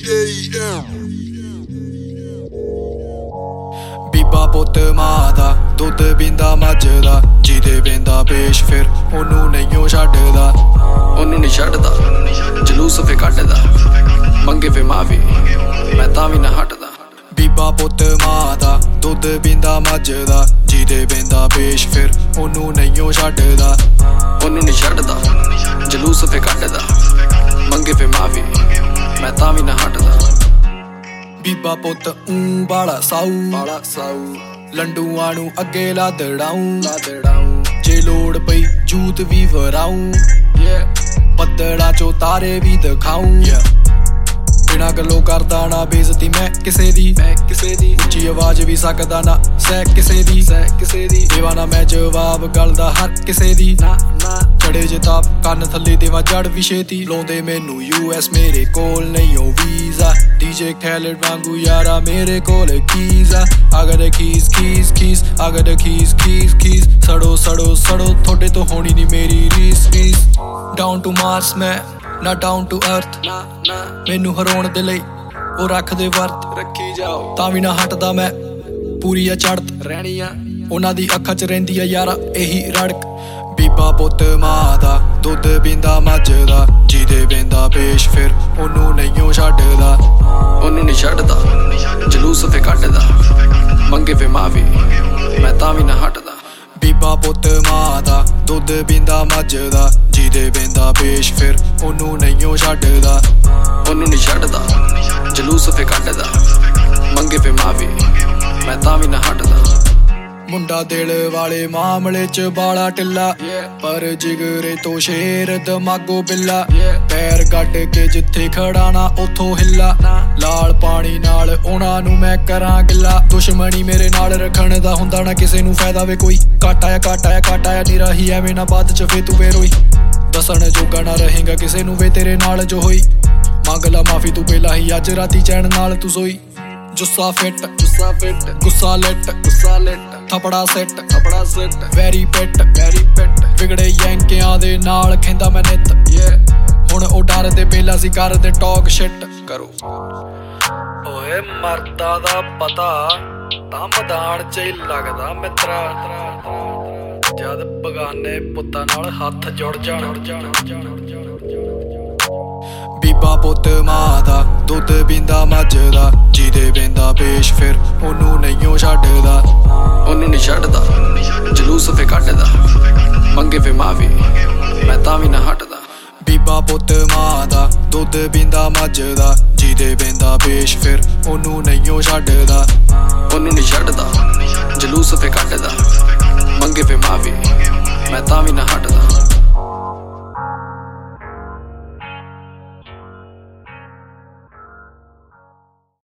ਬੀਬਾ ਪੁੱਤ ਮਾਂ ਦਾ ਦੁੱਧ ਪੀਂਦਾ ਮੱਝ ਦਾ, ਜਿਹਦੇ ਪੀਂਦਾ ਪੇਸ਼ ਫਿਰ ਉਹਨੂੰ ਨਹੀਂ ਛੱਡਦਾ, ਉਹਨੂੰ ਨਹੀਂ ਛੱਡਦਾ, ਜਲੂਸ ਫੇ ਕੱਢਦਾ, ਮੰਗੇ ਫੇ ਮਾਫੀ ਮੈਂ ਤਾਂ ਵੀ ਨਾ ਹਟਦਾ। ਬੀਬਾ ਪੁੱਤ ਮਾਂ ਦਾ ਦੁੱਧ ਪੀਂਦਾ ਮੱਝ ਦਾ, ਜਿਹਦੇ ਪੀਂਦਾ ਪੇਸ਼ ਫਿਰ ਉਹਨੂੰ ਨਹੀਂ ਛੱਡਦਾ, ਉਹਨੂੰ ਨਹੀਂ ਛੱਡਦਾ, ਜਲੂਸ ਫੇ ਕੱਢਦਾ, ਮੰਗੇ ਫੇ ਮਾਫੀ ਮੈਂ ਤਾਂ ਵੀ ਨਾ ਹਟਦਾ। ਬੀਬਾ ਪੁੱਤ ਬਾਲਾ ਸਾਊ ਲੰਡੂਆਂ ਨੂੰ ਅੱਗੇ ਲਾ ਦੜਾਊਂ, ਜੇ ਲੋੜ ਪਈ ਜੂਤ ਵੀ ਵਰਾਊਂ, ਬੱਦਲਾਂ ਚੋਂ ਤਾਰੇ ਵੀ ਦਿਖਾਊਂ, ਬਿਨਾਂ ਗੱਲੋਂ ਕਰਦਾ ਨਾ ਬੇਇੱਜ਼ਤੀ ਮੈਂ ਕਿਸੇ ਦੀ, ਉੱਚੀ ਆਵਾਜ਼ ਵੀ ਸਕਦਾ ਨਾ ਸਹਿ ਕਿਸੇ ਦੀ, ਦੇਵਾ ਨਾ ਮੈਂ ਜਵਾਬ ਗੱਲ ਦਾ ਹਰ ਕਿਸੇ ਦੀ, ਚੜੇ ਜੇ ਤਾਪ ਕੰਨ ਥੱਲੇ ਦੇਵਾ ਜੜ ਵੀ ਛੇਤੀ, ਲਾਉਂਦੇ ਮੈਨੂੰ US ਮੇਰੇ ਕੋਲ ਨਹੀਂ ਉਹ ਵੀਜ਼ਾ, DJ Khaled ਵਾਂਗੂ ਯਾਰਾ ਮੇਰੇ ਕੋਲ ਕੀਜ਼ ਆ, I got the keys, I got the keys, ਸੜੋ ਤੁਹਾਡੇ ਤੋਂ ਹੋਣੀ ਨੀ ਮੇਰੀ ਰੀਸ, down to Mars ਮੈਂ ਨਾ down to earth, ਮੈਨੂੰ ਹਰਾਉਣ ਦੇ ਲਈ ਉਹ ਰੱਖਦੇ ਵਰਤ, ਰੱਖੀ ਜਾਓ ਤਾਂ ਵੀ ਨਾ ਹਟਦਾ ਮੈਂ, ਪੂਰੀ ਆ ਚੜ੍ਹਤ ਰਹਿਣੀ ਆ ਉਹਨਾਂ ਦੀ ਅੱਖਾਂ 'ਚ ਰਹਿੰਦੀ ਆ ਯਾਰਾ ਇਹੀ ਰੜਕ। ਬੀਬਾ ਪੁੱਤ ਮਾਂ ਦਾ ਦੁੱਧ ਪੀਂਦਾ ਮੱਝ ਦਾ, ਜਿਹਦੇ ਪੀਂਦਾ ਪੇਸ਼ ਫਿਰ ਉਹਨੂੰ ਨਹੀਂ ਛੱਡਦਾ, ਉਹਨੂੰ ਨਹੀਂ ਛੱਡਦਾ, ਜਲੂਸ ਫੇ ਕੱਢਦਾ, ਮੰਗੇ ਫੇ ਮਾਫੀ ਮੈਂ ਤਾਂ ਵੀ ਨਾ ਹਟਦਾ। ਬੀਬਾ ਪੁੱਤ ਮਾਂ ਦਾ ਦੁੱਧ ਪੀਂਦਾ ਮੱਝ ਦਾ, ਜਿਹਦੇ ਪੀਂਦਾ ਪੇਸ਼ ਫਿਰ ਉਹਨੂੰ ਨਹੀਂ ਛੱਡਦਾ, ਉਹਨੂੰ ਨਹੀਂ ਛੱਡਦਾ, ਜਲੂਸ ਫੇ ਕੱਢਦਾ, ਮੰਗੇ ਫੇ ਮਾਫੀ ਮੈਂ ਤਾਂ ਵੀ ਨਾ ਹਟਦਾ। ਮੁੰਡਾ ਦਿਲ ਵਾਲੇ ਮਾਮਲੇ 'ਚ ਬਾਲਾ ਢਿੱਲਾ, ਪਰ ਜਿਗਰੇ ਤੋਂ ਸ਼ੇਰ ਦਿਮਾਗੋ ਬਿੱਲਾ, ਪੈਰ ਗੱਡ ਕੇ ਜਿੱਥੇ ਖੜਾ ਨਾ ਉੱਥੋਂ ਹਿੱਲਾ, ਲਾਲ ਪਾਣੀ ਨਾਲ ਉਹਨਾਂ ਨੂੰ ਮੈਂ ਕਰਾਂ ਗਿੱਲਾ, ਦੁਸ਼ਮਣੀ ਮੇਰੇ ਨਾਲ ਰੱਖਣ ਦਾ ਹੁੰਦਾ ਨਾ ਕਿਸੇ ਨੂੰ ਫਾਇਦਾ ਵੇ ਕੋਈ, ਘੱਟ ਆਇਆ ਨੀਰਾ ਹੀ ਐਵੇਂ ਨਾ ਬਾਅਦ 'ਚ ਫੇ ਤੂੰ ਵੇ ਰੋਈ, ਦੱਸਣ ਜੋਗਾ ਨਾ ਰਹੇਗਾ ਕਿਸੇ ਨੂੰ ਵੇ ਤੇਰੇ ਨਾਲ ਜੋ ਹੋਈ, ਮੰਗ ਲਾ ਮਾਫੀ ਤੂੰ ਪਹਿਲਾਂ ਹੀ ਅੱਜ ਰਾਤੀ ਚੈਨ ਨਾਲ ਤੂੰ ਸੋਈ, ਜੁੱਸਾ ਫਿੱਟ ਗੁੱਸਾ ਲਿਟ ਥਪੜਾ ਸਿੱਟ ਵੈਰੀ ਪਿੱਟ ਵਿਗੜੇ ਯੈਂਕਿਆਂ ਦੇ ਨਾਲ ਖੈਂਦਾ ਮੈਂ ਨਿੱਤ, ਹੁਣ ਉਹ ਡਰਦੇ ਪਹਿਲਾਂ ਸੀ ਕਰਦੇ ਟੌਕ ਸ਼ਿਟ ਕਰੋ। ਓਏ ਮਰਦਾ ਦਾ ਪਤਾ ਤਾਂ ਮੈਦਾਨ 'ਚ ਹੀ ਲੱਗਦਾ ਮਿੱਤਰਾ, ਜਦ ਬਗਾਨੇ ਪੁੱਤਾਂ ਨਾਲ ਹੱਥ ਜੁੜ ਜਾਣ। ਬੀਬਾ ਪੁੱਤ ਮਾਂ ਦਾ ਦੁੱਧ ਪੀਂਦਾ ਮੱਝ ਦਾ, ਜਿਹਦੇ ਪੀਂਦਾ ਪੇਸ਼ ਫਿਰ ਉਹਨੂੰ ਨਹੀਂ ਛੱਡਦਾ, ਉਹਨੂੰ ਨਹੀਂ ਛੱਡਦਾ, ਜਲੂਸ ਫੇ ਕੱਢਦਾ, ਮੰਗੇ ਫੇ ਮਾਫੀ ਮੈਂ ਤਾਂ ਵੀ ਨਾ ਹਟਦਾ। ਬੀਬਾ ਪੁੱਤ ਮਾਂ ਦਾ ਦੁੱਧ ਪੀਂਦਾ ਮੱਝ ਦਾ, ਜਿਹਦੇ ਪੀਂਦਾ ਪੇਸ਼ ਫਿਰ ਉਹਨੂੰ ਨਹੀਂ ਛੱਡਦਾ, ਉਹਨੂੰ ਨਹੀਂ ਛੱਡਦਾ, ਜਲੂਸ ਫੇ ਕੱਢਦਾ,